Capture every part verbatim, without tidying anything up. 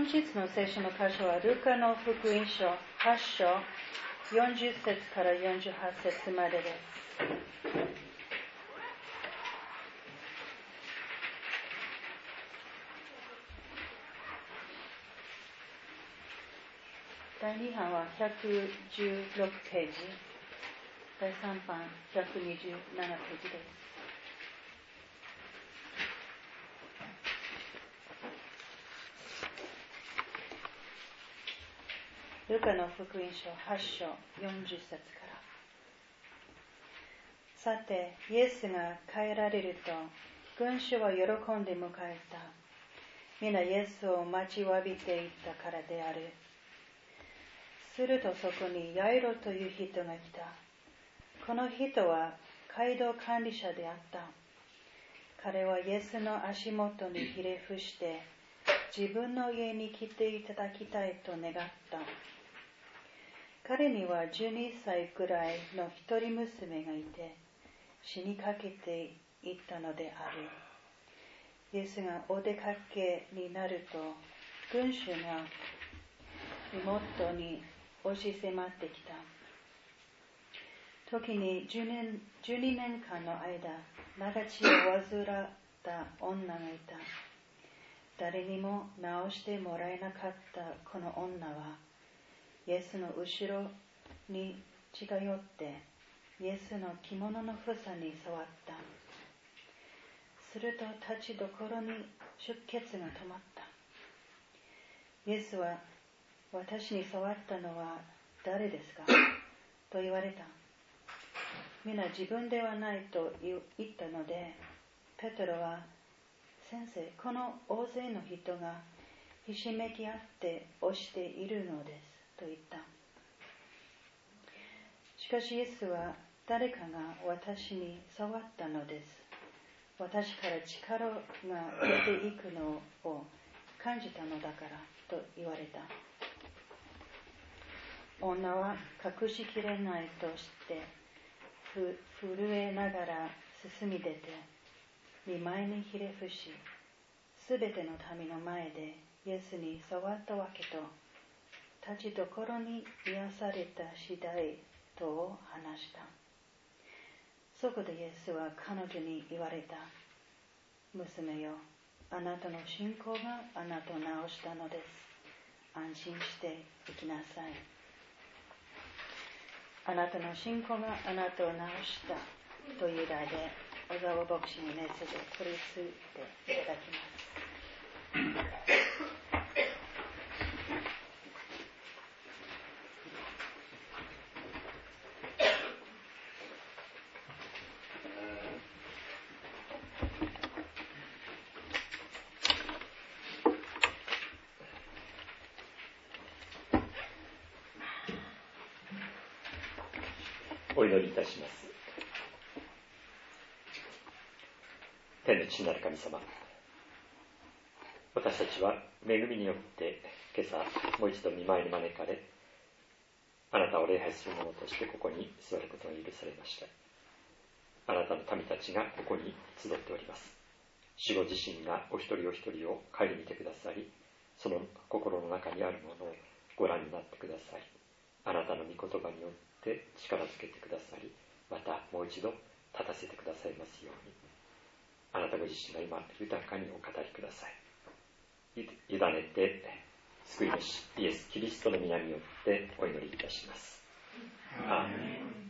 本日の聖書の箇所はルカの福音書はち章よんじゅっ節からよんじゅうはち節までです。だいに版はひゃくじゅうろくページ、だいさん版ひゃくにじゅうななページです。ルカの福音書はち章よんじゅっ節から。さて、イエスが帰られると、群衆は喜んで迎えた。皆イエスを待ちわびていたからである。するとそこにヤイロという人が来た。この人は街道管理者であった。彼はイエスの足元にひれ伏して、自分の家に来ていただきたいと願った。彼にはじゅうにさいくらいの一人娘がいて、死にかけていったのである。イエスがお出かけになると、群衆が妹に押し迫ってきた。時にじゅうにねんかんの間、長血を患った女がいた。誰にも治してもらえなかったこの女は、イエスの後ろに近寄って、イエスの着物の房に触った。すると立ちどころに出血が止まった。イエスは、私に触ったのは誰ですかと言われた。皆自分ではないと言ったので、ペテロは、先生、この大勢の人がひしめき合って押しているのですと言った。しかしイエスは、誰かが私に触ったのです。私から力が出ていくのを感じたのだからと言われた。女は隠しきれないとしてふ震えながら進み出て、見舞いにひれ伏し、すべての民の前でイエスに触ったわけと、立ちどころに癒された次第とを話した。そこでイエスは彼女に言われた。娘よ、あなたの信仰があなたを治したのです。安心して行きなさい。あなたの信仰があなたを治したという題で、小沢牧師にメッセージを取り次いでいただきます。 お祈りいたします。天の父なる神様、私たちは恵みによって今朝もう一度御前に招かれ、あなたを礼拝する者としてここに座ることが許されました。あなたの民たちがここに集っております。主ご自身がお一人お一人を顧みてくださり、その心の中にあるものをご覧になってくださり、あなたの御言葉によって力づけてくださり、またもう一度立たせてくださいますように、あなたご自身が今豊かにお語りください。委ねて救い主イエス・キリストの皆によってお祈りいたします。アーメン。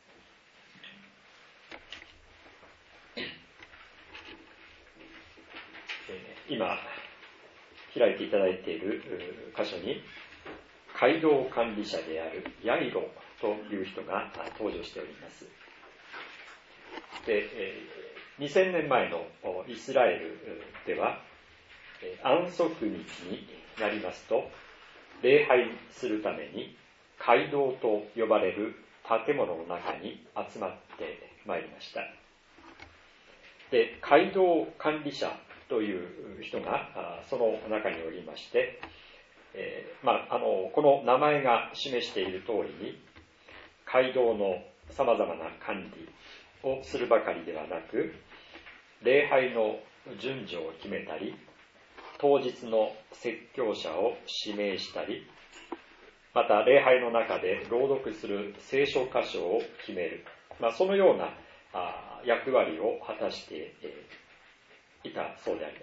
今開いていただいている箇所に、街道管理者であるヤイロという人が登場しております。で、にせんねんまえのイスラエルでは、安息日になりますと、礼拝するために街道と呼ばれる建物の中に集まってまいりました。で、街道管理者という人がその中におりまして、えーまあ、あのこの名前が示している通りに、街道のさまざまな管理をするばかりではなく、礼拝の順序を決めたり、 当日の説教者を指名したり、また礼拝の中で朗読する聖書箇所を決める、まあ、そのようなあ役割を果たして、えー、いたそうであります。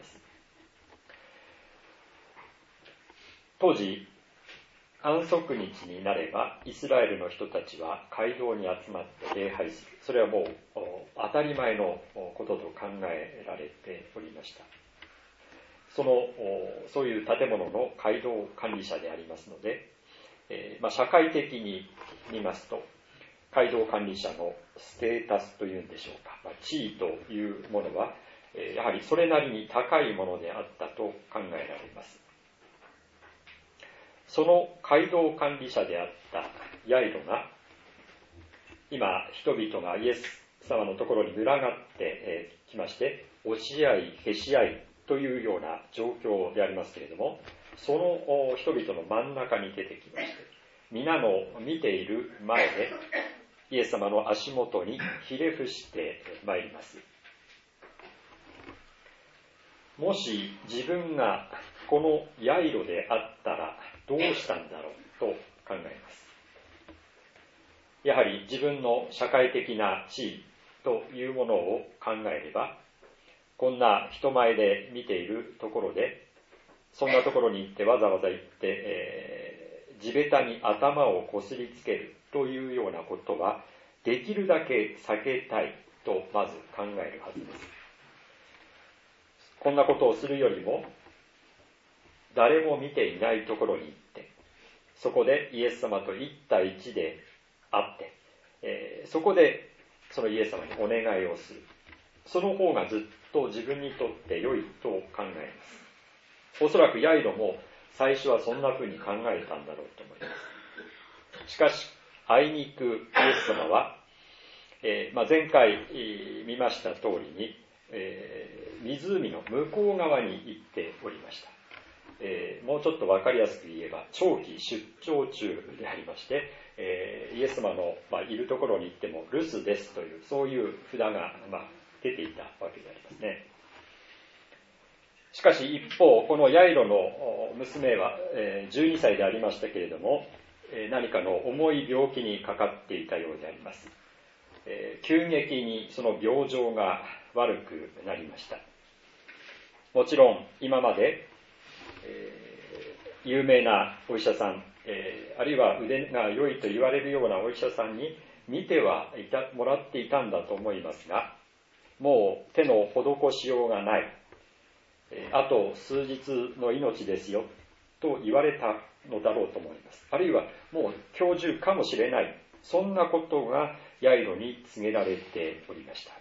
当時、安息日になればイスラエルの人たちは街道に集まって礼拝する。それはもう当たり前のことと考えられておりました。そのそういう建物の街道管理者でありますので、えーまあ、社会的に見ますと街道管理者のステータスというんでしょうか、まあ、地位というものは、えー、やはりそれなりに高いものであったと考えられます。その街道管理者であったヤイロが今人々がイエス様のところに群がってきまして、押し合いへし合いというような状況でありますけれども、その人々の真ん中に出てきまして、皆の見ている前でイエス様の足元にひれ伏してまいります。もし自分がこのヤイロであったらどうしたんだろうと考えます。やはり自分の社会的な地位というものを考えれば、こんな人前で見ているところで、そんなところに行ってわざわざ行って、えー、地べたに頭をこすりつけるというようなことは、できるだけ避けたいとまず考えるはずです。こんなことをするよりも、誰も見ていないところに行って、そこでイエス様と一対一で会って、えー、そこでそのイエス様にお願いをする。その方がずっと自分にとって良いと考えます。おそらくヤイロも最初はそんな風に考えたんだろうと思います。しかし、あいにくイエス様は、えーまあ、前回見ました通りに、えー、湖の向こう側に行っておりました。えー、もうちょっと分かりやすく言えば長期出張中でありまして、えー、イエス様の、まあ、いるところに行っても留守ですというそういう札が、まあ、出ていたわけでありますね。しかし一方このヤイロの娘は、えー、じゅうにさいでありましたけれども、えー、何かの重い病気にかかっていたようであります。えー、急激にその病状が悪くなりました。もちろん今までえー、有名なお医者さん、えー、あるいは腕が良いと言われるようなお医者さんに見てはいたもらっていたんだと思いますが、もう手の施しようがない、えー、あと数日の命ですよと言われたのだろうと思います。あるいはもう今日中かもしれない、そんなことがヤイロに告げられておりました。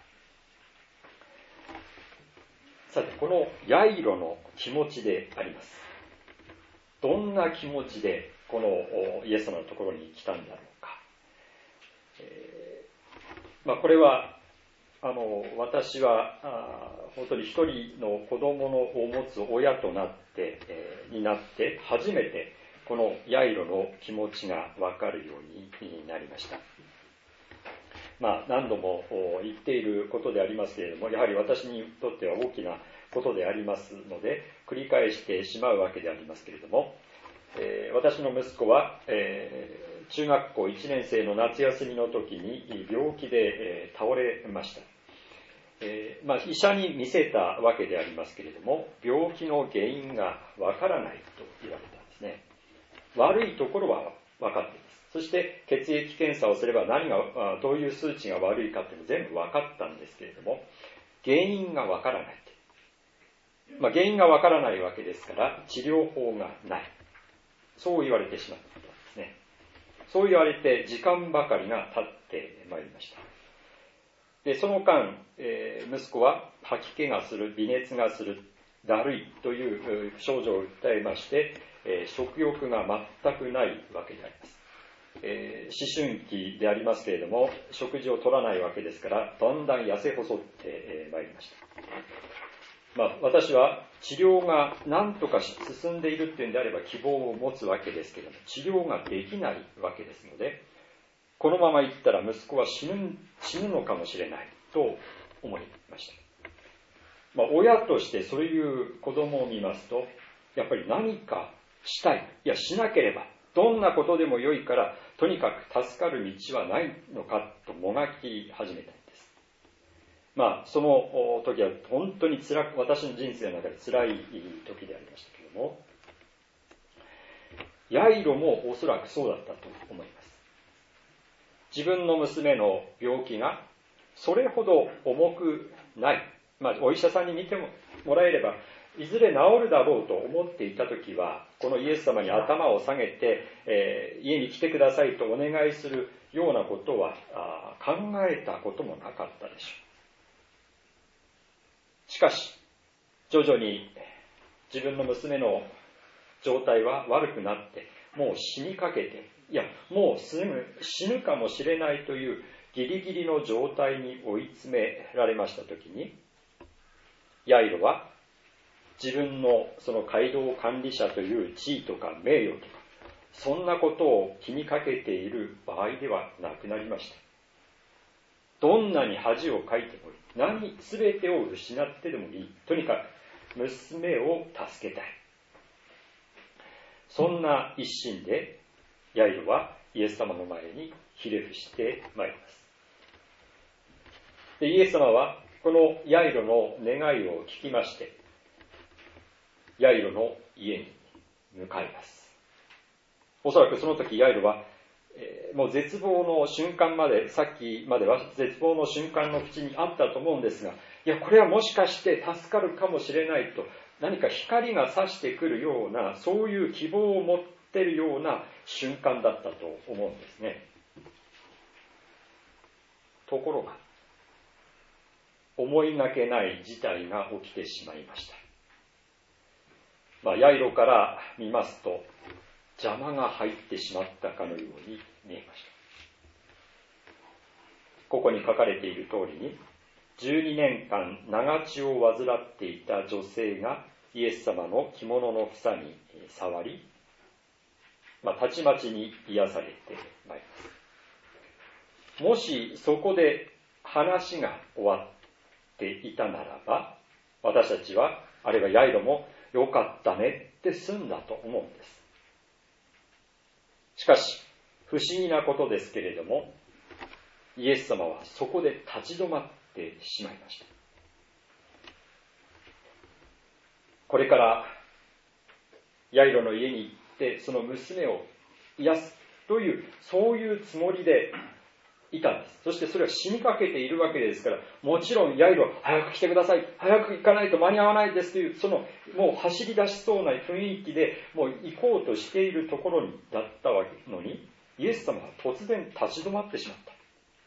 さて、このヤイロの気持ちであります。どんな気持ちでこのイエス様のところに来たんだろうか。えーまあ、これはあの私はあ本当に一人の子供のを持つ親となって、えー、になって初めてこのヤイロの気持ちが分かるようになりました。まあ、何度も言っていることでありますけれども、やはり私にとっては大きなことでありますので、繰り返してしまうわけでありますけれども、えー、私の息子は、えー、中学校いちねん生の夏休みの時に病気で、えー、倒れました。えーまあ、医者に見せたわけでありますけれども、病気の原因がわからないと言われたんですね。悪いところは分かっています。そして血液検査をすれば何がどういう数値が悪いかっていうの全部分かったんですけれども、原因が分からない、まあ、原因が分からないわけですから治療法がない、そう言われてしまったんですね。そう言われて時間ばかりが経ってまいりました。でその間、えー、息子は吐き気がする、微熱がする、だるいという症状を訴えまして、えー、食欲が全くないわけであります。えー、思春期でありますけれども、食事を取らないわけですから、だんだん痩せ細ってまいりました。まあ、私は治療が何とか進んでいるっていうんであれば希望を持つわけですけれども、治療ができないわけですので、このままいったら息子は死ぬ、死ぬのかもしれないと思いました。 まあ、親としてそういう子供を見ますと、やっぱり何かしたい、いやしなければ、どんなことでも良いから、とにかく助かる道はないのかともがき始めたんです。まあ、その時は本当に辛く、私の人生の中で辛い時でありましたけれども、ヤイロもおそらくそうだったと思います。自分の娘の病気がそれほど重くない、まあ、お医者さんに見てもらえればいずれ治るだろうと思っていたときは、このイエス様に頭を下げて、えー、家に来てくださいとお願いするようなことはあ考えたこともなかったでしょう。しかし、徐々に自分の娘の状態は悪くなって、もう死にかけて、いや、もうすぐ死ぬかもしれないというギリギリの状態に追い詰められましたときに、ヤイロは自分のその街道管理者という地位とか名誉とか、そんなことを気にかけている場合ではなくなりました。どんなに恥をかいてもいい。何、すべてを失ってでもいい。とにかく娘を助けたい。そんな一心で、ヤイロはイエス様の前にひれ伏してまいります。で、イエス様はこのヤイロの願いを聞きまして、ヤイロの家に向かいます。おそらくその時ヤイロは、えー、もう絶望の瞬間まで、さっきまでは絶望の瞬間の口にあったと思うんですが、いや、これはもしかして助かるかもしれないと、何か光が差してくるような、そういう希望を持っているような瞬間だったと思うんですね。ところが、思いがけない事態が起きてしまいました。まあ、ヤイロから見ますと、邪魔が入ってしまったかのように見えました。ここに書かれている通りに、じゅうにねんかん長血を患っていた女性がイエス様の着物の房に触り、まあ、たちまちに癒されてまいります。もしそこで話が終わっていたならば、私たちは、あるいはヤイロもよかったねって済んだと思うんです。しかし、不思議なことですけれども、イエス様はそこで立ち止まってしまいました。これからヤイロの家に行ってその娘を癒すという、そういうつもりでいたんです。そしてそれは死にかけているわけですから、もちろんヤイロは早く来てください、早く行かないと間に合わないですという、そのもう走り出しそうな雰囲気でもう行こうとしているところにだったわけのに、イエス様は突然立ち止まってしまった。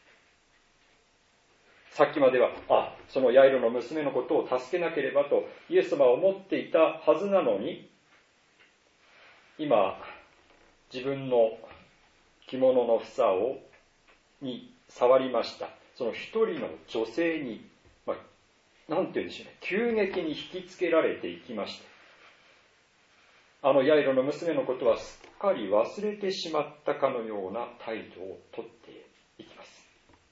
さっきまでは、あ、そのヤイロの娘のことを助けなければとイエス様は思っていたはずなのに、今自分の着物の房をに触りましたその一人の女性に、まあ、なんて言うんでしょうね、急激に引きつけられていきました。あのヤイロの娘のことはすっかり忘れてしまったかのような態度をとっていきます。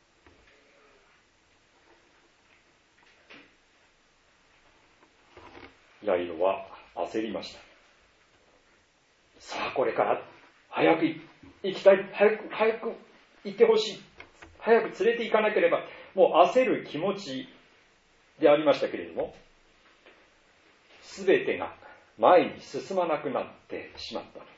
ヤイロは焦りました。さあこれから早く行きたい、早く早く行ってほしい、早く連れて行かなければ、もう焦る気持ちでありましたけれども、すべてが前に進まなくなってしまったのです。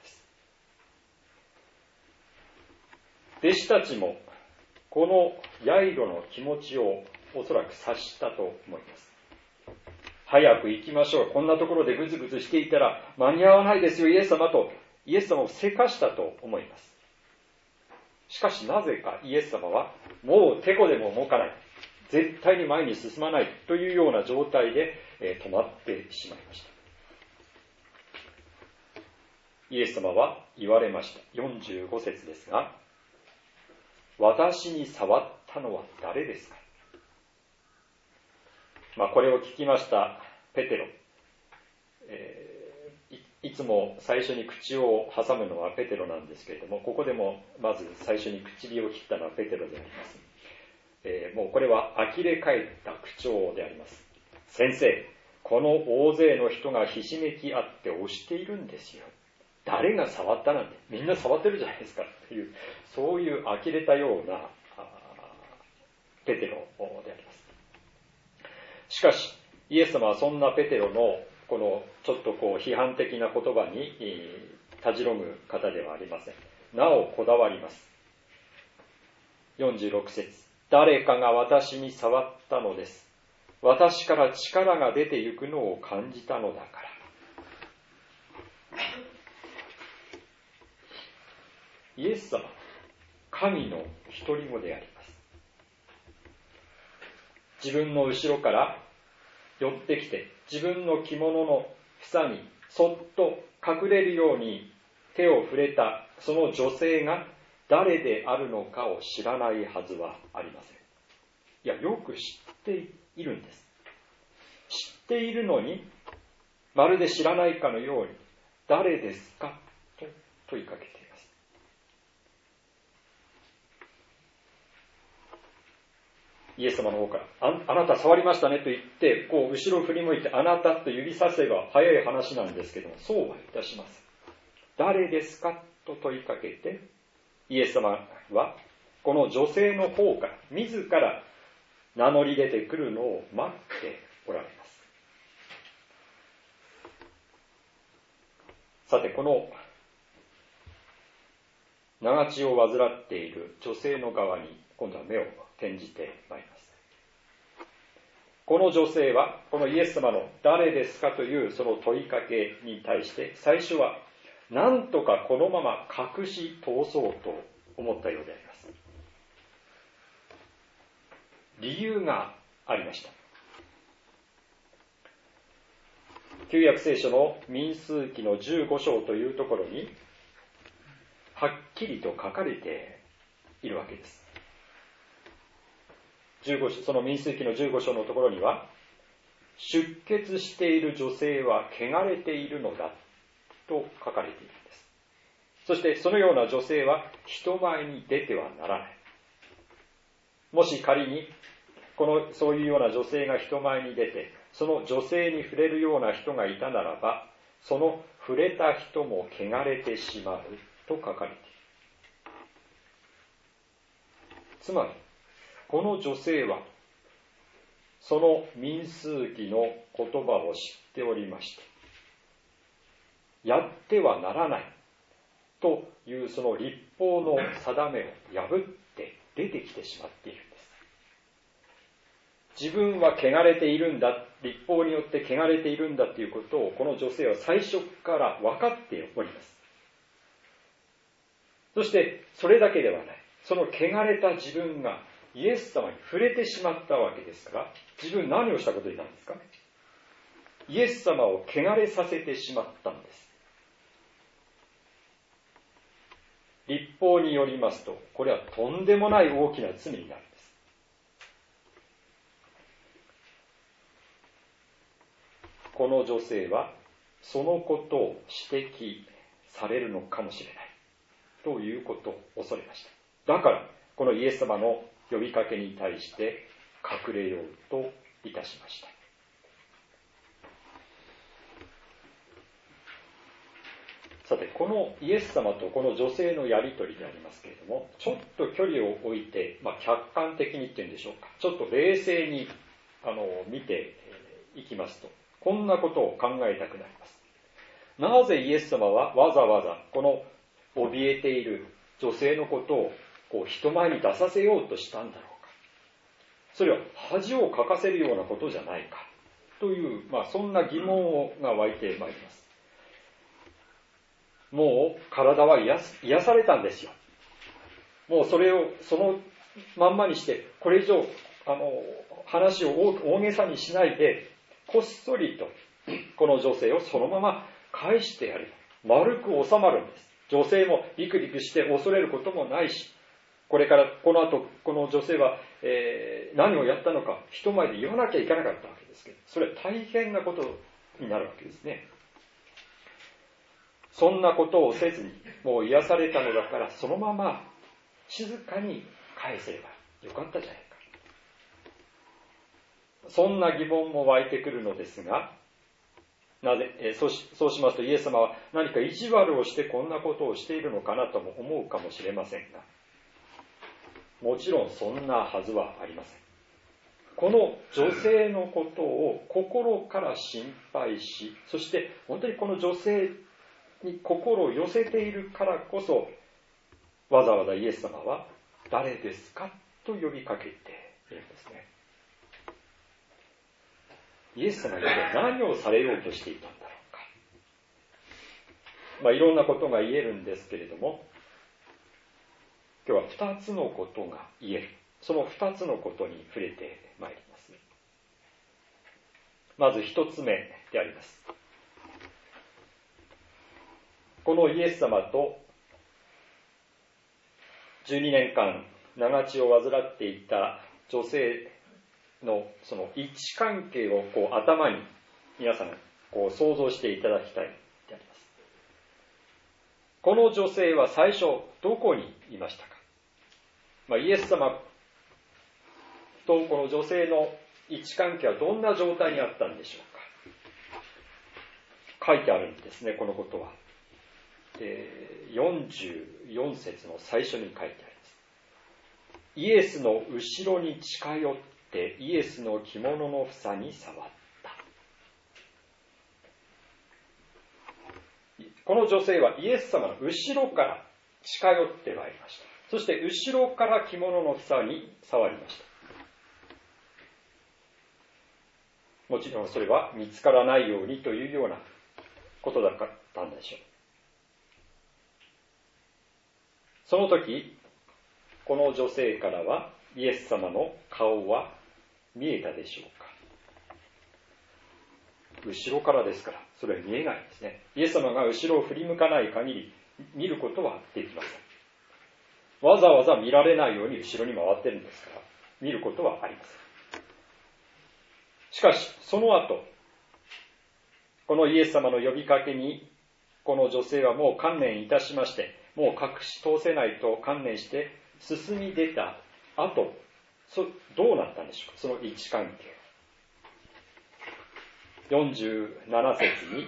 弟子たちもこのヤイロの気持ちをおそらく察したと思います。早く行きましょう、こんなところでぐずぐずしていたら間に合わないですよイエス様とイエス様をせかしたと思います。しかしなぜかイエス様はもうてこでも動かない、絶対に前に進まないというような状態で、えー、止まってしまいました。イエス様は言われました。よんじゅうご節ですが、私に触ったのは誰ですか。まあ、これを聞きましたペテロ、えー、い, いつも最初に口を挟むのはペテロなんですけれども、ここでもまず最初に唇を切ったのはペテロであります。えー、もうこれは呆れ返った口調であります。 先生、この大勢の人がひしめき合って押しているんですよ。誰が触ったなんて、みんな触ってるじゃないですかっていう、そういう呆れたようなペテロであります。しかし、イエス様はそんなペテロのこのちょっとこう批判的な言葉にたじろぐ方ではありません。なおこだわります。よんじゅうろく節、誰かが私に触ったのです。私から力が出てゆくのを感じたのだから。イエス様、神の独り子であります。自分の後ろから寄ってきて、自分の着物の房にそっと隠れるように手を触れたその女性が誰であるのかを知らないはずはありません。いや、よく知っているんです。知っているのに、まるで知らないかのように、誰ですかと問いかけています。イエス様の方から、あ、あなた触りましたねと言って、こう後ろ振り向いて、あなたと指させば早い話なんですけども、そうはいたしません。誰ですかと問いかけて、イエス様は、この女性の方から、自ら名乗り出てくるのを待っておられます。さて、この長血を患っている女性の側に今度は目を転じてまいります。この女性はこのイエス様の誰ですかというその問いかけに対して最初は何とかこのまま隠し通そうと思ったようであります。理由がありました。旧約聖書の民数記のじゅうご章というところにはっきりと書かれているわけです。じゅうごその民数記のじゅうご章のところには、出血している女性は汚れているのだと書かれているんです。そしてそのような女性は人前に出てはならない。もし仮にこのそういうような女性が人前に出て、その女性に触れるような人がいたならば、その触れた人も汚れてしまうと書かれている。つまりこの女性はその民数記の言葉を知っておりまして、やってはならないというその律法の定めを破って出てきてしまっているんです。自分は汚れているんだ、律法によって汚れているんだということをこの女性は最初から分かっております。そしてそれだけではない。その汚れた自分がイエス様に触れてしまったわけですから、自分何をしたことになるんですか？イエス様を汚れさせてしまったんです。律法によりますと、これはとんでもない大きな罪になるんです。この女性はそのことを指摘されるのかもしれないということを恐れました。だからこのイエス様の呼びかけに対して隠れようといたしました。さて、このイエス様とこの女性のやりとりでありますけれども、ちょっと距離を置いて、まあ、客観的にっていうんでしょうか、ちょっと冷静にあの見ていきますと、こんなことを考えたくなります。なぜイエス様はわざわざこの怯えている女性のことをこう人前に出させようとしたんだろうか。それは恥をかかせるようなことじゃないかという、まあ、そんな疑問が湧いてまいります。もう体は 癒, 癒されたんですよ。もうそれをそのまんまにして、これ以上あの話を大げさにしないで、こっそりとこの女性をそのまま返してやる。丸く収まるんです。女性もビクビクして恐れることもないし、これからこの後この女性は、えー、何をやったのか人前で言わなきゃいけなかったわけですけど、それは大変なことになるわけですね。そんなことをせずに、もう癒されたのだからそのまま静かに返せればよかったじゃないか。 そんな疑問も湧いてくるのですが、なぜ、えそうし、そうしますとイエス様は何か意地悪をしてこんなことをしているのかなとも思うかもしれませんが、もちろんそんなはずはありません。この女性のことを心から心配し、そして本当にこの女性に心を寄せているからこそ、わざわざイエス様は誰ですかと呼びかけているんですね。イエス様が何をされようとしていたんだろうか。まあいろんなことが言えるんですけれども、今日は二つのことが言える。その二つのことに触れてまいります。まず一つ目であります。このイエス様とじゅうにねんかん長血を患っていた女性のその位置関係をこう頭に皆さんこう想像していただきたいであります。この女性は最初どこにいましたか。まあ、イエス様とこの女性の位置関係はどんな状態にあったんでしょうか。書いてあるんですね、このことは。よんじゅうよん節の最初に書いてあります。イエスの後ろに近寄ってイエスの着物の房に触った。この女性はイエス様の後ろから近寄ってまいりました。そして後ろから着物の房に触りました。もちろんそれは見つからないようにというようなことだったんでしょう。その時、この女性からはイエス様の顔は見えたでしょうか。後ろからですから、それは見えないんですね。イエス様が後ろを振り向かない限り見ることはできません。わざわざ見られないように後ろに回ってるんですから、見ることはありません。しかし、その後、このイエス様の呼びかけに、この女性はもう観念いたしまして、もう隠し通せないと観念して進み出た後、そどうなったんでしょうか、その位置関係。よんじゅうなな節に、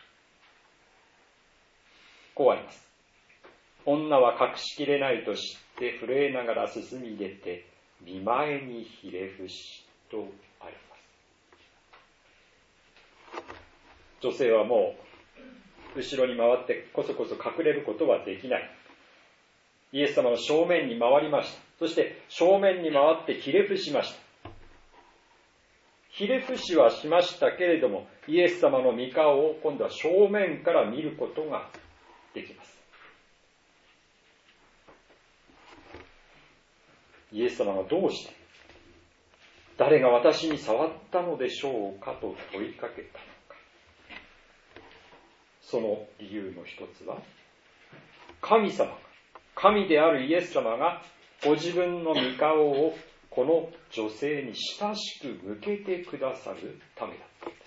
こうあります。女は隠しきれないと知って震えながら進み出て、見舞いにひれ伏しとあります。女性はもう後ろに回ってこそこそ隠れることはできない。イエス様の正面に回りました。そして正面に回ってひれ伏しました。ひれ伏しはしましたけれども、イエス様の御顔を今度は正面から見ることができます。イエス様がどうして、誰が私に触ったのでしょうかと問いかけたのか。その理由の一つは、神様が、神であるイエス様がご自分の御顔をこの女性に親しく向けてくださるためだったんです。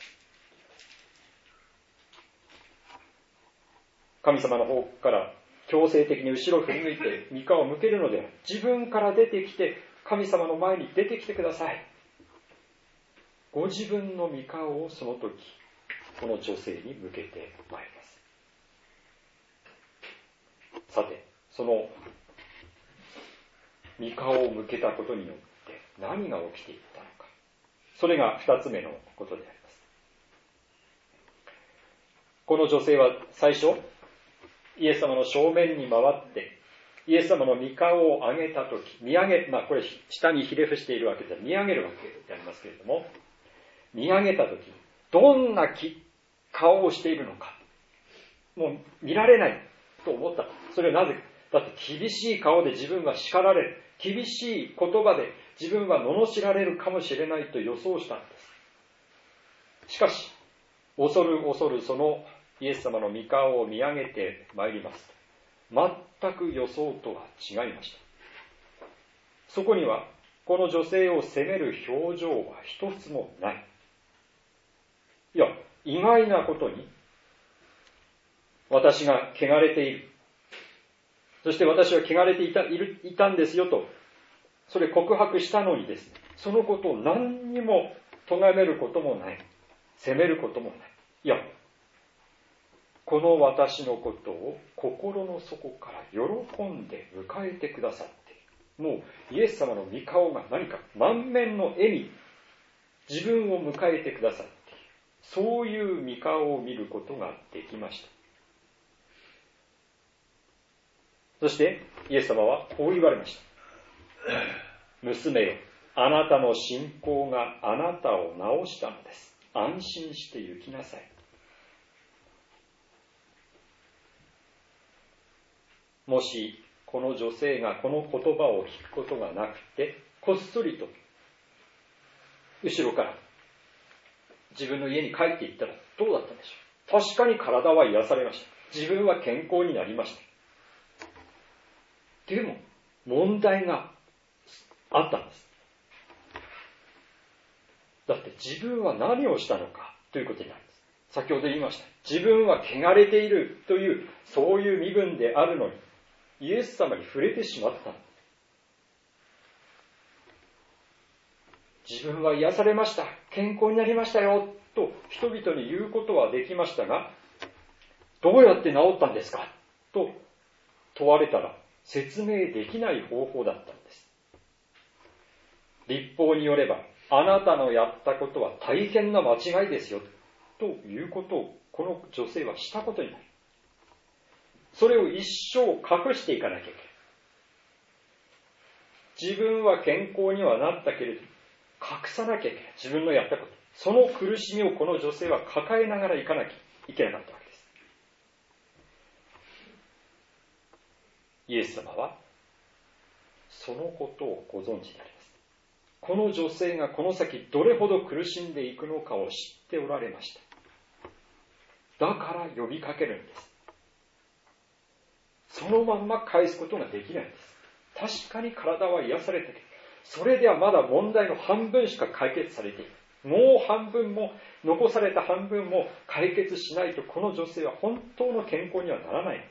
神様の方から強制的に後ろを振り向いて御顔を向けるのでは、自分から出てきて神様の前に出てきてください。ご自分の御顔をその時この女性に向けてまいります。さて、その御顔を向けたことによって何が起きていったのか、それが二つ目のことであります。この女性は最初イエス様の正面に回ってイエス様の御顔を上げたとき、見上げ、まあこれ下にひれ伏しているわけで見上げるわけでありますけれども、見上げたときどんな顔をしているのか、もう見られないと思った。それはなぜか。だって厳しい顔で自分は叱られる、厳しい言葉で自分は罵られるかもしれないと予想したんです。しかし恐る恐るそのイエス様の御顔を見上げてまいりますと、全く予想とは違いました。そこにはこの女性を責める表情は一つもない。いや、意外なことに、私が汚れている、そして私は汚れていた、いる、いたんですよと、それ告白したのにですね、そのことを何にも咎めることもない。責めることもない。いや、この私のことを心の底から喜んで迎えてくださっている。もうイエス様の御顔が何か満面の笑み、自分を迎えてくださっている。そういう御顔を見ることができました。そしてイエス様はこう言われました。娘よ、あなたの信仰があなたを治したのです。安心して行きなさい。もしこの女性がこの言葉を聞くことがなくて、こっそりと後ろから自分の家に帰っていったらどうだったんでしょう。確かに体は癒されました。自分は健康になりました。でも問題があったんです。だって自分は何をしたのかということになるんです。先ほど言いました。自分は汚れているという、そういう身分であるのに、イエス様に触れてしまった。自分は癒されました。健康になりましたよ。と人々に言うことはできましたが、どうやって治ったんですかと問われたら説明できない方法だったんです。律法によれば、あなたのやったことは大変な間違いですよ。ということをこの女性はしたことになる。それを一生隠していかなきゃいけない。自分は健康にはなったけれど、隠さなきゃいけない。自分のやったこと。その苦しみをこの女性は抱えながらいかなきゃいけなかったわけです。イエス様は、そのことをご存知であります。この女性がこの先どれほど苦しんでいくのかを知っておられました。だから呼びかけるんです。そのまんま返すことができないんです。確かに体は癒されている。それではまだ問題の半分しか解決されている。もう半分も、残された半分も解決しないと、この女性は本当の健康にはならないんだ。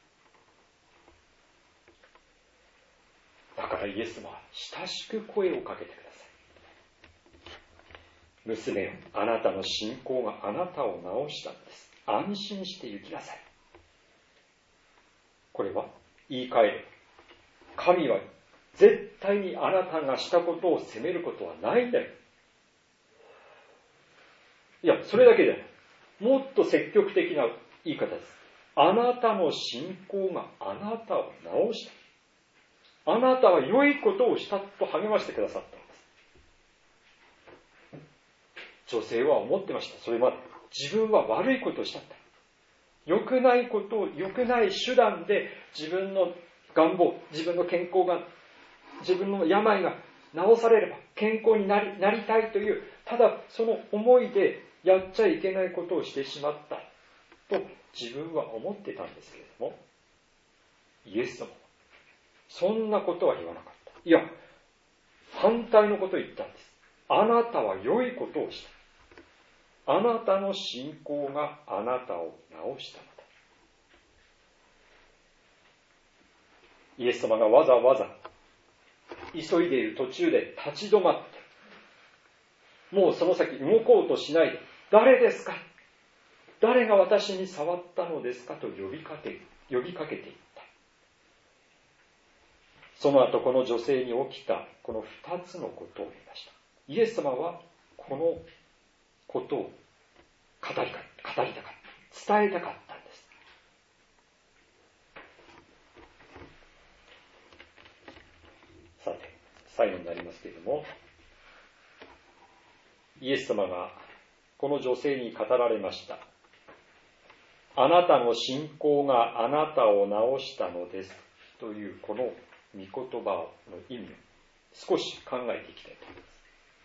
だからイエス様は親しく声をかけてください。娘よ、あなたの信仰があなたを治したのです。安心して行きなさい。これは言い換える。神は絶対にあなたがしたことを責めることはないんだよ。いや、それだけじゃない。もっと積極的な言い方です。あなたの信仰があなたを治した。あなたは良いことをしたと励ましてくださったんです。女性は思ってました。それまで。自分は悪いことをしたんだ。良くないことを、良くない手段で自分の願望、自分の健康が、自分の病が治されれば健康になり、なりたいという、ただその思いでやっちゃいけないことをしてしまったと自分は思ってたんですけれども、イエス様はそんなことは言わなかった。いや、反対のことを言ったんです。あなたは良いことをした。あなたの信仰があなたを治したのだ。イエス様がわざわざ急いでいる途中で立ち止まって、もうその先動こうとしないで、誰ですか？誰が私に触ったのですかと呼びかけ、呼びかけていった。その後この女性に起きたこの二つのことを見ました。イエス様はこのことを語りか、語りたかった、伝えたかったんです。さて、最後になりますけれども、イエス様がこの女性に語られました。あなたの信仰があなたを治したのですというこの御言葉の意味を少し考えていきたいと思います。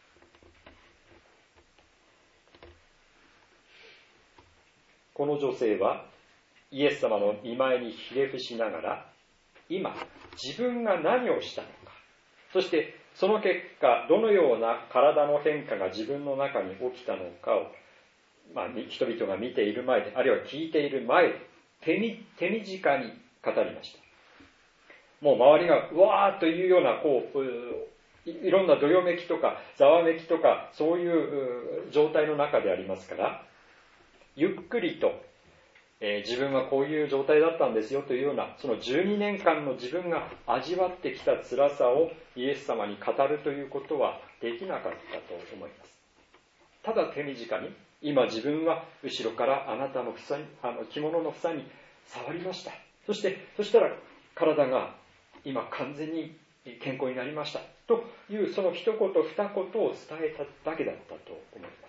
この女性はイエス様の御前にひれ伏しながら、今自分が何をしたのか、そしてその結果どのような体の変化が自分の中に起きたのかを、まあ、人々が見ている前で、あるいは聞いている前で手に手短に語りました。もう周りがうわーというようなこういろんなどよめきとかざわめきとかそういう状態の中でありますから、ゆっくりと、えー、自分はこういう状態だったんですよというような、そのじゅうにねんかんの自分が味わってきた辛さをイエス様に語るということはできなかったと思います。ただ手短に、今自分は後ろからあなたの房に、あの着物の房に触りました。そして、そしたら体が今完全に健康になりました。というその一言二言を伝えただけだったと思います。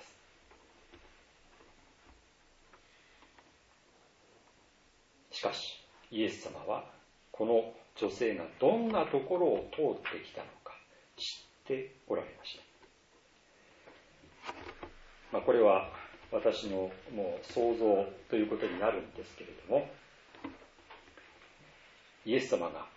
しかし、イエス様はこの女性がどんなところを通ってきたのか知っておられました。まあ、これは私のもう想像ということになるんですけれども、イエス様が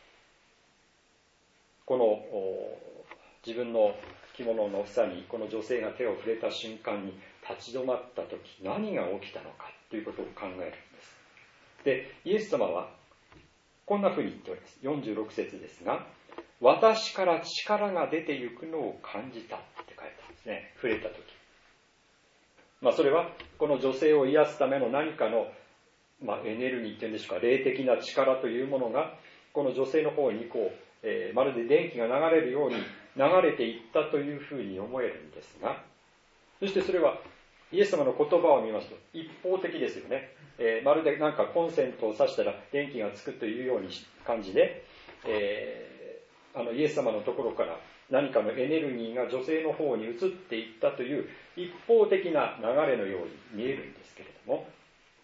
この自分の着物の房にこの女性が手を触れた瞬間に立ち止まった時、何が起きたのかということを考えるんです。で、イエス様はこんなふうに言っております。よんじゅうろく節ですが、私から力が出てゆくのを感じたって書いてあるんですね。触れた時。まあそれはこの女性を癒すための何かの、まあ、エネルギーっていうんでしょうか、霊的な力というものがこの女性の方にこう、えー、まるで電気が流れるように流れていったというふうに思えるんですが、そしてそれはイエス様の言葉を見ますと一方的ですよね。えー、まるでなんかコンセントを挿したら電気がつくというように感じで、えー、あのイエス様のところから何かのエネルギーが女性の方に移っていったという一方的な流れのように見えるんですけれども、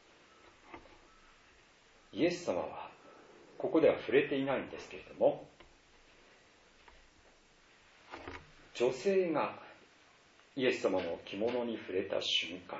イエス様はここでは触れていないんですけれども、女性がイエス様の着物に触れた瞬間、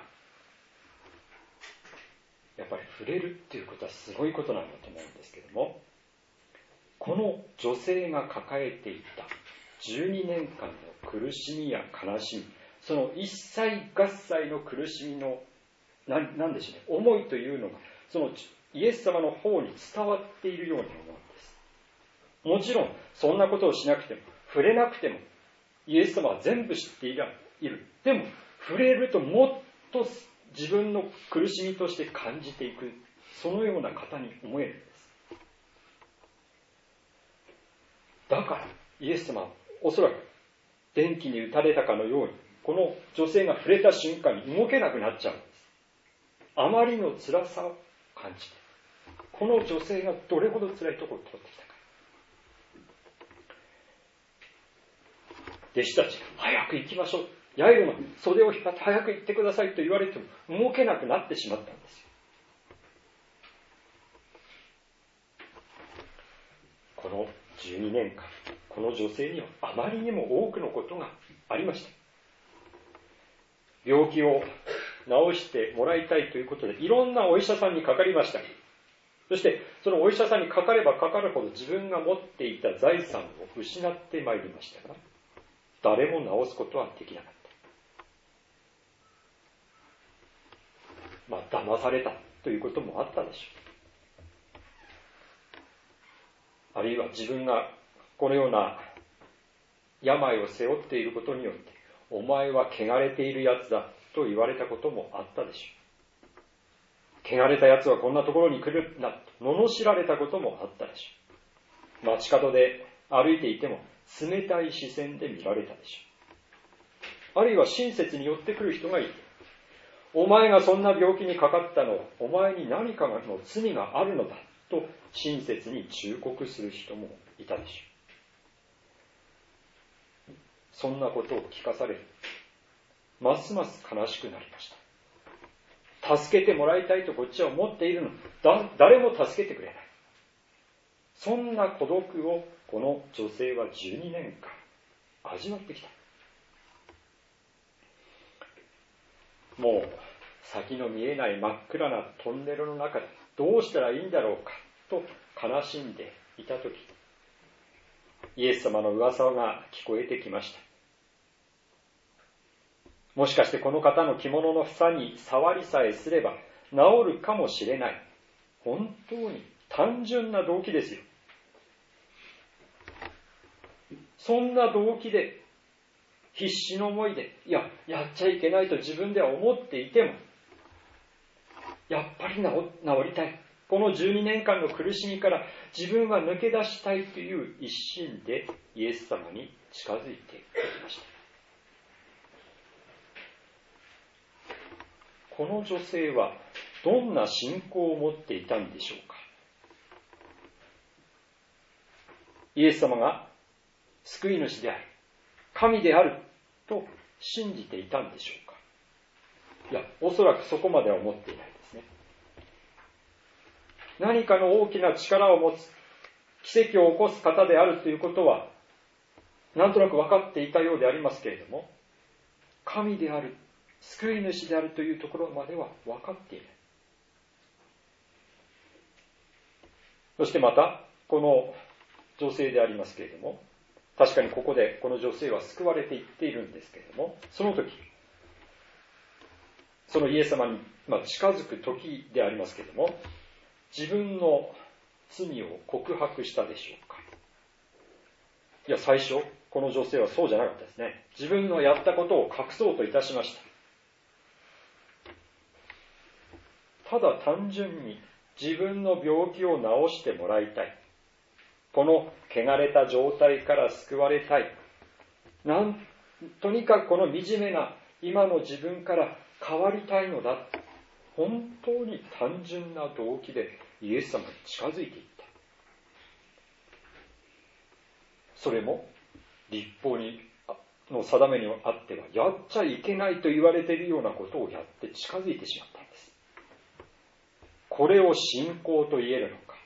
やっぱり触れるっていうことはすごいことなんだと思うんですけども、この女性が抱えていたじゅうにねんかんの苦しみや悲しみ、その一切合切の苦しみの何、何でしょうね、思いというのがそのイエス様の方に伝わっているように思うんです。もちろんそんなことをしなくても触れなくてもイエス様は全部知っている。でも触れるともっと自分の苦しみとして感じていく、そのような方に思えるんです。だからイエス様はおそらく電気に打たれたかのようにこの女性が触れた瞬間に動けなくなっちゃうんです。あまりの辛さを感じて、この女性がどれほど辛いところを通ってきたか。弟子たちが早く行きましょう、ヤイロの袖を引っ張って早く行ってくださいと言われても動けなくなってしまったんですよ。このじゅうにねんかん、この女性にはあまりにも多くのことがありました。病気を治してもらいたいということでいろんなお医者さんにかかりました。そしてそのお医者さんにかかればかかるほど自分が持っていた財産を失ってまいりましたが、誰も治すことはできなかった。まあ騙されたということもあったでしょう。あるいは自分がこのような病を背負っていることによって、お前は汚れているやつだと言われたこともあったでしょう。汚れたやつはこんなところに来るなと罵られたこともあったでしょう。街角で歩いていても冷たい視線で見られたでしょう。あるいは親切に寄ってくる人がいて、お前がそんな病気にかかったのはお前に何かの罪があるのだと親切に忠告する人もいたでしょう。そんなことを聞かされる、ますます悲しくなりました。助けてもらいたいとこっちは思っているのだ、誰も助けてくれない。そんな孤独をこの女性はじゅうにねんかん味わってきた。もう先の見えない真っ暗なトンネルの中でどうしたらいいんだろうかと悲しんでいたとき、イエス様の噂が聞こえてきました。もしかしてこの方の着物の房に触りさえすれば治るかもしれない。本当に単純な動機ですよ。そそんな動機で、必死の思いで、いや、やっちゃいけないと自分では思っていても、やっぱり治、治りたい。このじゅうにねんかんの苦しみから自分は抜け出したいという一心でイエス様に近づいていきました。この女性はどんな信仰を持っていたんでしょうか。イエス様が救い主である、神であると信じていたんでしょうか。いや、おそらくそこまでは思っていないですね。何かの大きな力を持つ、奇跡を起こす方であるということは、なんとなく分かっていたようでありますけれども、神である、救い主であるというところまでは分かっていない。そしてまた、この女性でありますけれども、確かにここでこの女性は救われていっているんですけれども、その時、そのイエス様に近づく時でありますけれども、自分の罪を告白したでしょうか。いや、最初、この女性はそうじゃなかったですね。自分のやったことを隠そうといたしました。ただ単純に自分の病気を治してもらいたい。この汚れた状態から救われたい。なんとにかくこの惨めな今の自分から変わりたいのだ。本当に単純な動機でイエス様に近づいていった。それも律法にの定めにあってはやっちゃいけないと言われているようなことをやって近づいてしまったんです。これを信仰と言えるのか、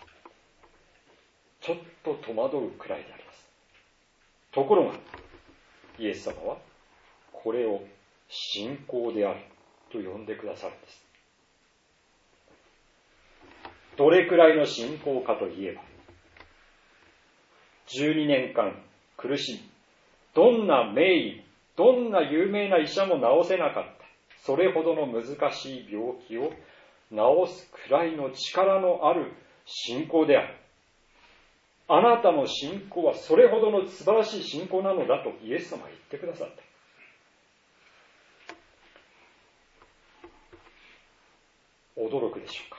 ちょっと戸惑うくらいであります。ところがイエス様はこれを信仰であると呼んでくださるんです。どれくらいの信仰かといえば、じゅうにねんかん苦しみ、どんな名医、どんな有名な医者も治せなかった、それほどの難しい病気を治すくらいの力のある信仰である。あなたの信仰はそれほどの素晴らしい信仰なのだとイエス様は言ってくださった。驚くでしょうか。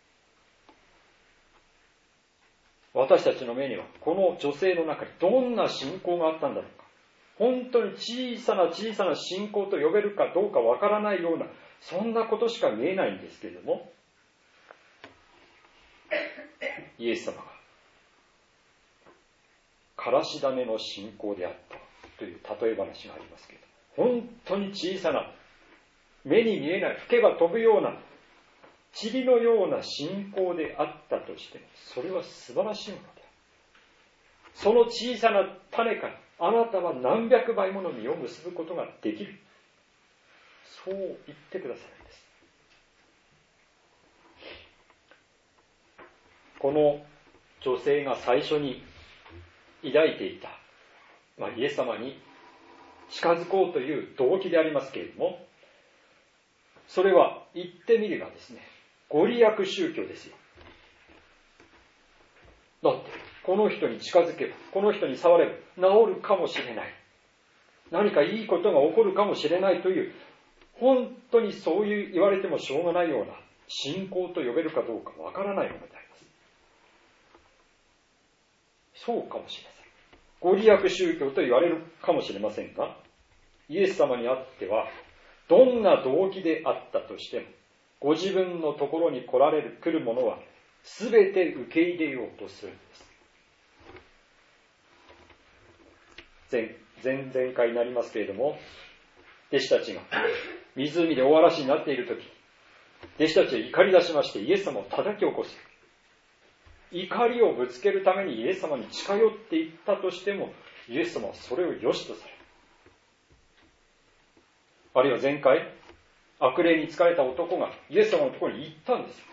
私たちの目にはこの女性の中にどんな信仰があったんだろうか。本当に小さな小さな信仰と呼べるかどうかわからないような、そんなことしか見えないんですけれども、イエス様がからし種の信仰であったという例え話がありますけれど、本当に小さな、目に見えない、吹けば飛ぶような、塵のような信仰であったとしても、それは素晴らしいものである。その小さな種からあなたは何百倍もの実を結ぶことができる。そう言ってくださるんです。この女性が最初に抱いていた、まあ、イエス様に近づこうという動機でありますけれども、それは言ってみればですね、ご利益宗教ですよ。だってこの人に近づけば、この人に触れば治るかもしれない、何かいいことが起こるかもしれないという、本当にそういう言われてもしょうがないような信仰と呼べるかどうかわからないものであります。そうかもしれません。ご利益宗教と言われるかもしれませんが、イエス様にあってはどんな動機であったとしても、ご自分のところに来られる来る者はすべて受け入れようとするんです。前前々回になりますけれども、弟子たちが湖で大嵐になっているとき、弟子たちは怒り出しましてイエス様を叩き起こす。怒りをぶつけるためにイエス様に近寄っていったとしても、イエス様はそれを良しとされる。あるいは前回、悪霊に疲れた男がイエス様のところに行ったんですよ。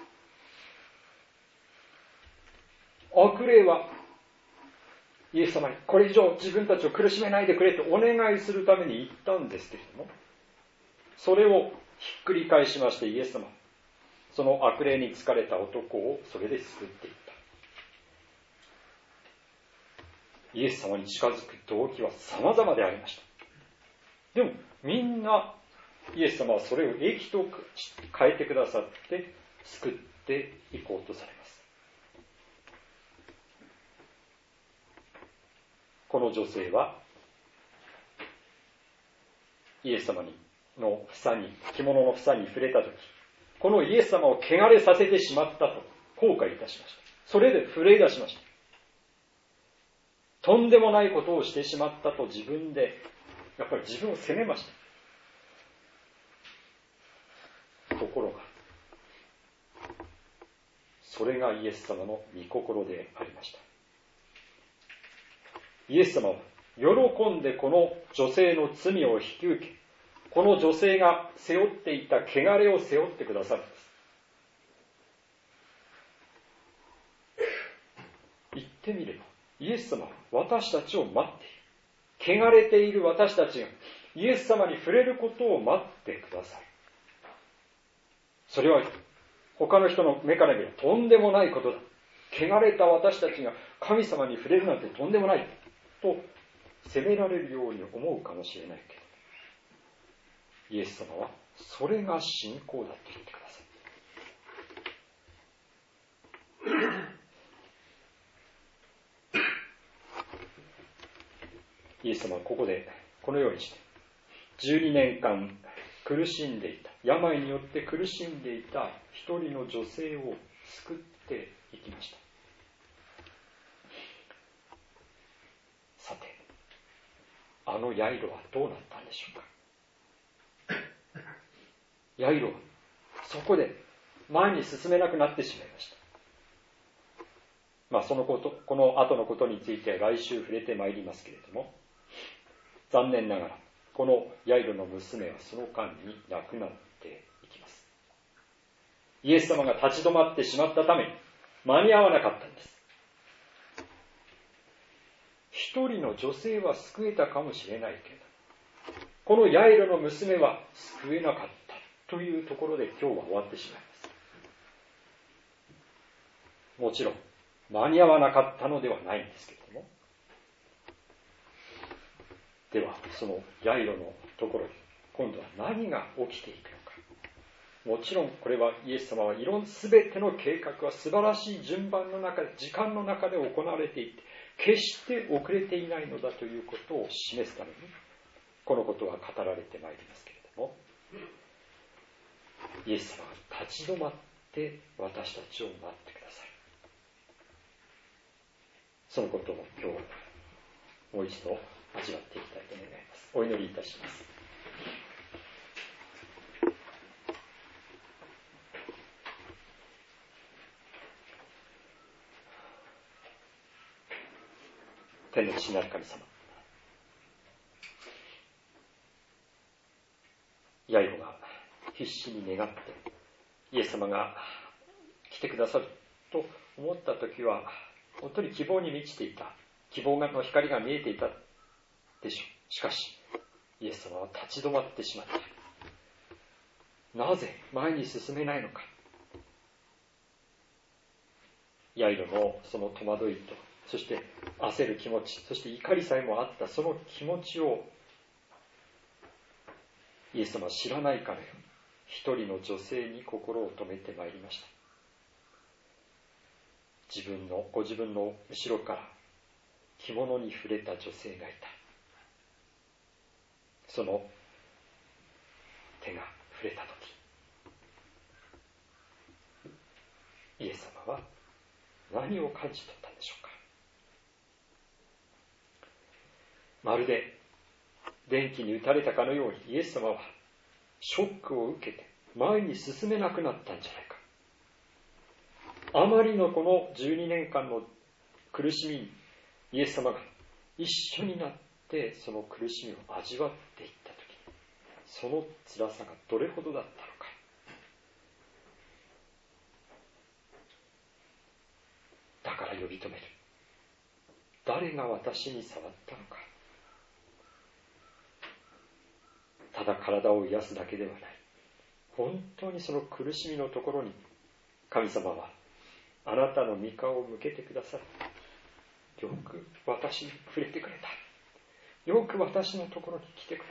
悪霊はイエス様にこれ以上自分たちを苦しめないでくれとお願いするために行ったんですけれども、それをひっくり返しましてイエス様、その悪霊に疲れた男をそれで救っていった。 イエス様に近づく動機は様々でありました。でもみんなイエス様はそれを益と変えてくださって救っていこうとされます。この女性はイエス様にの房に、着物の房に触れたとき、このイエス様を汚れさせてしまったと後悔いたしました。それで震え出しました。とんでもないことをしてしまったと自分で、やっぱり自分を責めました。ところが、それがイエス様の御心でありました。イエス様は喜んでこの女性の罪を引き受け、この女性が背負っていた汚れを背負ってくださるんです。言ってみれば、イエス様は私たちを待っている。汚れている私たちがイエス様に触れることを待ってください。それは他の人の目から見ればとんでもないことだ。汚れた私たちが神様に触れるなんてとんでもないと責められるように思うかもしれないけど、イエス様はそれが信仰だと言ってください。イエス様はここでこのようにしてじゅうにねんかん苦しんでいた、病によって苦しんでいた一人の女性を救っていきました。さて、あのヤイロはどうなったんでしょうか。ヤイロはそこで前に進めなくなってしまいました。まあそのこと、この後のことについては来週触れてまいりますけれども、残念ながらこのヤイロの娘はその間に亡くなっていきます。イエス様が立ち止まってしまったために間に合わなかったんです。一人の女性は救えたかもしれないけれど、このヤイロの娘は救えなかったというところで今日は終わってしまいます。もちろん間に合わなかったのではないんですけれども、ではそのヤイロのところに今度は何が起きていくのか。もちろんこれはイエス様はいろんな全ての計画は素晴らしい順番の中で、時間の中で行われていて、決して遅れていないのだということを示すためにこのことは語られてまいりますけれども、イエス様が立ち止まって私たちを待ってください。そのことを今日はもう一度味わっていきたいと願います。お祈りいたします。天の父なる神様、ヤイロが必死に願ってイエス様が来てくださると思ったときは本当に希望に満ちていた、希望の光が見えていたでしょう。しかしイエス様は立ち止まってしまった。なぜ前に進めないのか。ヤイロのその戸惑いと、そして焦る気持ち、そして怒りさえもあったその気持ちをイエス様は知らないかのように一人の女性に心を留めてまいりました。自分のご自分の後ろから着物に触れた女性がいた。その手が触れたとき、イエス様は何を感じ取ったんでしょうか。まるで電気に打たれたかのようにイエス様はショックを受けて前に進めなくなったんじゃないか。あまりのこのじゅうにねんかんの苦しみにイエス様が一緒になってその苦しみを味わっていったとき、その辛さがどれほどだったのか。だから呼び止める。誰が私に触ったのか。ただ体を癒すだけではない。本当にその苦しみのところに神様はあなたの御顔を向けてくださる。 よく私に触れてくれた。よく私のところに来てくれ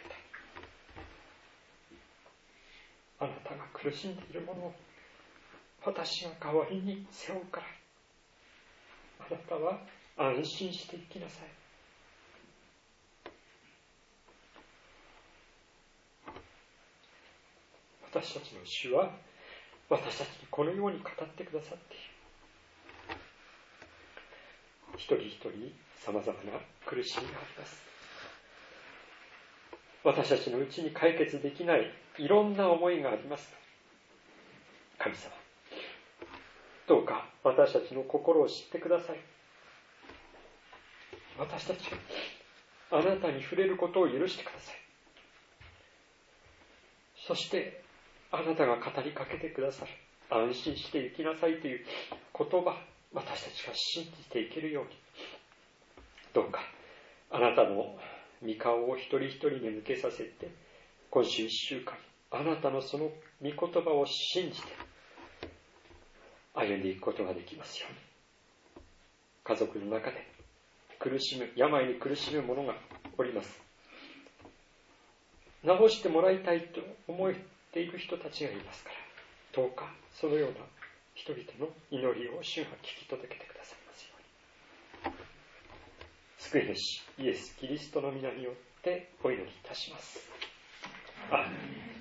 た。あなたが苦しんでいるものを私が代わりに背負うから、あなたは安心して生きなさい。私たちの主は私たちにこのように語ってくださっている。一人一人様々な苦しみがあります。私たちのうちに解決できないいろんな思いがあります。神様、どうか私たちの心を知ってください。私たちがあなたに触れることを許してください。そしてあなたが語りかけてくださる安心して生きなさいという言葉、私たちが信じていけるように、どうかあなたの御顔を一人一人に向けさせて、今週一週間あなたのその御言葉を信じて歩んでいくことができますように。家族の中で苦しむ、病に苦しむ者がおります。治してもらいたいと思っている人たちがいますから、どうかそのような人々の祈りを主が聞き届けてくださいますように。救い主イエス・キリストの皆によってお祈りいたします。アーメン。